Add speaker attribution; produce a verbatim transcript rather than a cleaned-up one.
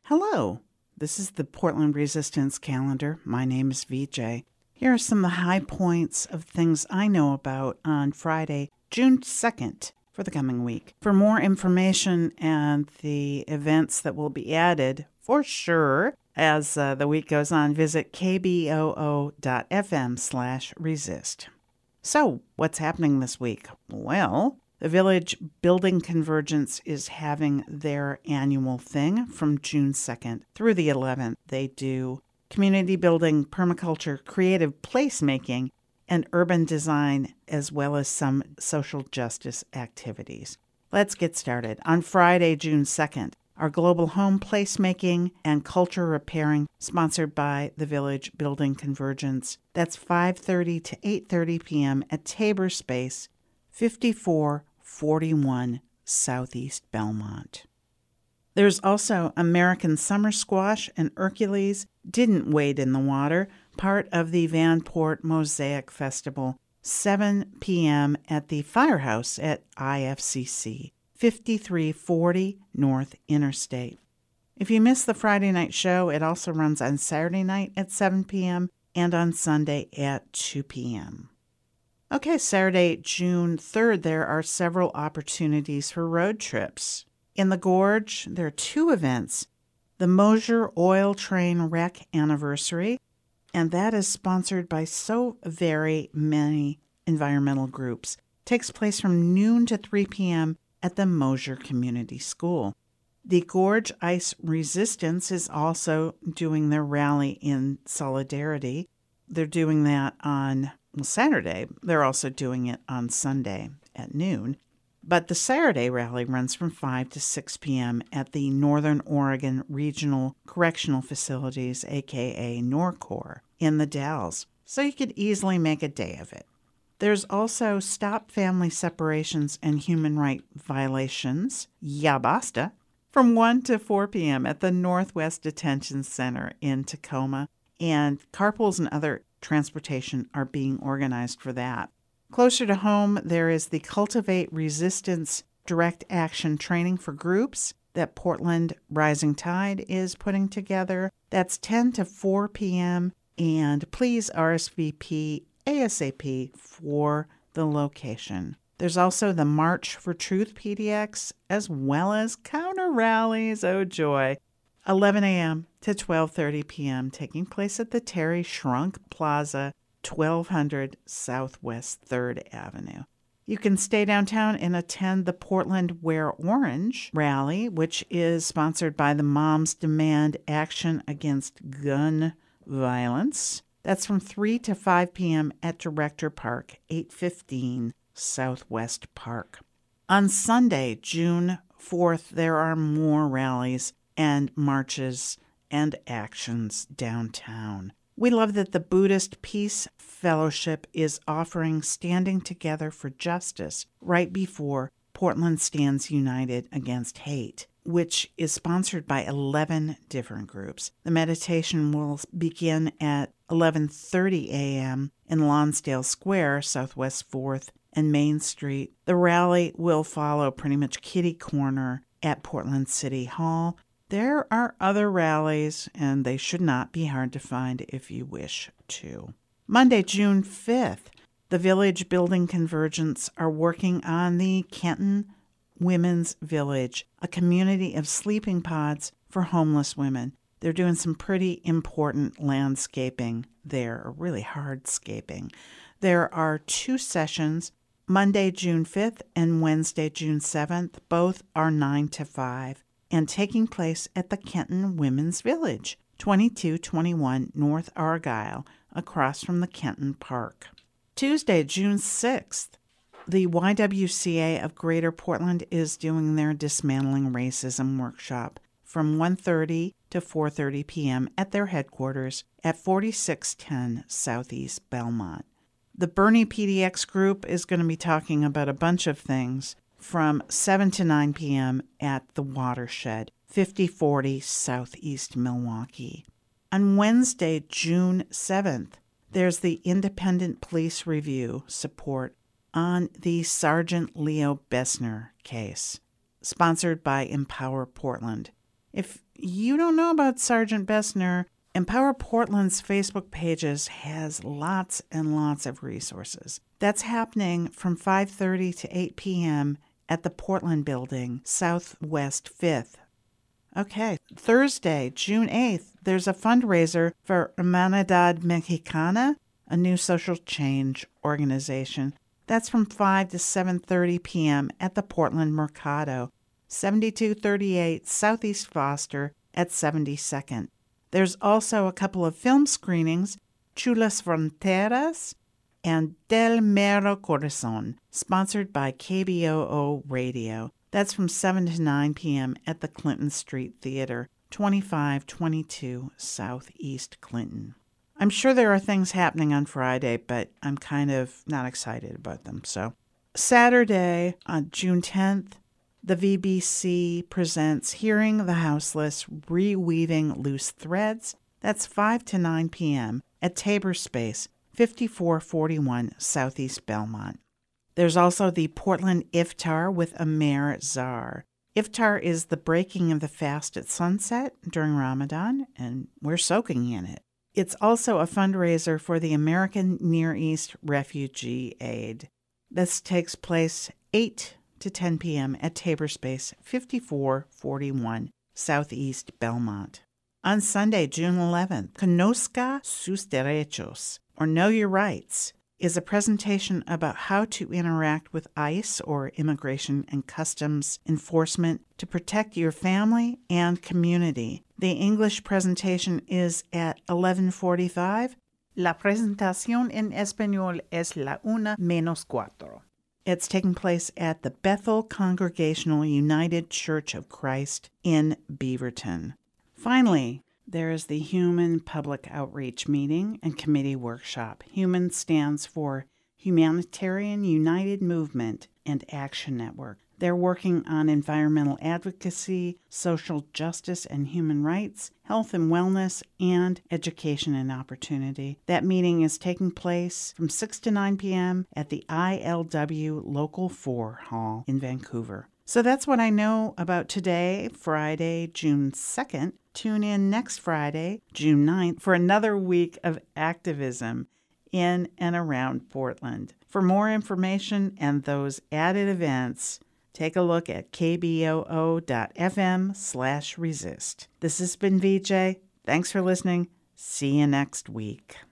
Speaker 1: Hello, this is the Portland Resistance Calendar. My name is V J. Here are some of the high points of things I know about on Friday, June second, for the coming week. For more information and the events that will be added, for sure, as uh, the week goes on, visit kboo.fm slash resist. So, what's happening this week? Well, the Village Building Convergence is having their annual thing from June second through the eleventh. They do community building, permaculture, creative placemaking, and urban design, as well as some social justice activities. Let's get started. On Friday, June second, our Global Home Placemaking and Culture Repairing, sponsored by the Village Building Convergence. That's five thirty to eight thirty p.m. at Tabor Space, fifty-four forty-one Southeast Belmont. There's also American Summer Squash and Hercules Didn't Wade in the Water, part of the Vanport Mosaic Festival, seven p.m. at the Firehouse at I F C C, fifty-three forty North Interstate. If you miss the Friday night show, it also runs on Saturday night at seven p.m. and on Sunday at two p.m. Okay, Saturday, June third, there are several opportunities for road trips. In the Gorge, there are two events. The Mosier Oil Train Wreck Anniversary, and that is sponsored by so very many environmental groups. Takes place from noon to three p.m. at the Mosier Community School. The Gorge Ice Resistance is also doing their rally in solidarity. They're doing that on well, Saturday. They're also doing it on Sunday at noon. But the Saturday rally runs from five to six p.m. at the Northern Oregon Regional Correctional Facilities, aka NORCOR, in the Dalles, so you could easily make a day of it. There's also Stop Family Separations and Human Rights Violations, YABASTA, from one to four p.m. at the Northwest Detention Center in Tacoma, and carpools and other transportation are being organized for that. Closer to home, there is the Cultivate Resistance Direct Action Training for Groups that Portland Rising Tide is putting together. That's ten to four p.m. and please R S V P ASAP for the location. There's also the March for Truth P D X as well as counter rallies. Oh joy. eleven a.m. to twelve thirty p.m. taking place at the Terry Shrunk Plaza, twelve hundred Southwest third Avenue. You can stay downtown and attend the Portland Wear Orange rally, which is sponsored by the Moms Demand Action Against Gun Violence. That's from three to five p.m. at Director Park, eight fifteen Southwest Park. On Sunday, June fourth, there are more rallies and marches and actions downtown. We love that the Buddhist Peace Fellowship is offering Standing Together for Justice right before Portland Stands United Against Hate, which is sponsored by eleven different groups. The meditation will begin at eleven thirty a.m. in Lonsdale Square, Southwest fourth and Main Street. The rally will follow pretty much kitty corner at Portland City Hall. There are other rallies, and they should not be hard to find if you wish to. Monday, June fifth, the Village Building Convergence are working on the Kenton Women's Village, a community of sleeping pods for homeless women. They're doing some pretty important landscaping there, or really hardscaping. There are two sessions, Monday, June fifth and Wednesday, June seventh. Both are nine to five. And taking place at the Kenton Women's Village, twenty-two twenty-one North Argyle, across from the Kenton Park. Tuesday, June sixth, the Y W C A of Greater Portland is doing their Dismantling Racism workshop from one thirty to four thirty p.m. at their headquarters at forty-six ten Southeast Belmont. The Bernie P D X group is going to be talking about a bunch of things from seven to nine p.m. at the Watershed, fifty forty Southeast Milwaukee. On Wednesday, June seventh, there's the Independent Police Review support on the Sergeant Leo Bessner case, sponsored by Empower Portland. If you don't know about Sergeant Bessner, Empower Portland's Facebook pages has lots and lots of resources. That's happening from five thirty to eight p.m. at the Portland Building, Southwest fifth. Okay, Thursday, June eighth, there's a fundraiser for Humanidad Mexicana, a new social change organization. That's from five to seven thirty p.m. at the Portland Mercado, seventy-two thirty-eight Southeast Foster at seventy-second. There's also a couple of film screenings, Chulas Fronteras and Del Mero Corazon, sponsored by K B O O Radio. That's from seven to nine p.m. at the Clinton Street Theater, twenty-five twenty-two Southeast Clinton. I'm sure there are things happening on Friday, but I'm kind of not excited about them. So Saturday, on June tenth, the V B C presents Hearing the Houseless, Reweaving Loose Threads. That's five to nine p.m. at Tabor Space, fifty-four forty-one Southeast Belmont. There's also the Portland Iftar with Amer Zar. Iftar is the breaking of the fast at sunset during Ramadan, and we're soaking in it. It's also a fundraiser for the American Near East Refugee Aid. This takes place eight to ten p.m. at Tabor Space, fifty-four forty-one Southeast Belmont. On Sunday, June eleventh, Conozca sus derechos, or Know Your Rights, is a presentation about how to interact with ICE, or Immigration and Customs Enforcement, to protect your family and community. The English presentation is at eleven forty-five. La presentación en español es la una menos cuatro. It's taking place at the Bethel Congregational United Church of Christ in Beaverton. Finally, there is the Human Public Outreach Meeting and Committee Workshop. HUMAN stands for Humanitarian United Movement and Action Network. They're working on environmental advocacy, social justice and human rights, health and wellness, and education and opportunity. That meeting is taking place from six to nine p.m. at the I L W Local four Hall in Vancouver. So that's what I know about today, Friday, June second. Tune in next Friday, June ninth, for another week of activism in and around Portland. For more information and those added events, take a look at kboo.fm slash resist. This has been V J. Thanks for listening. See you next week.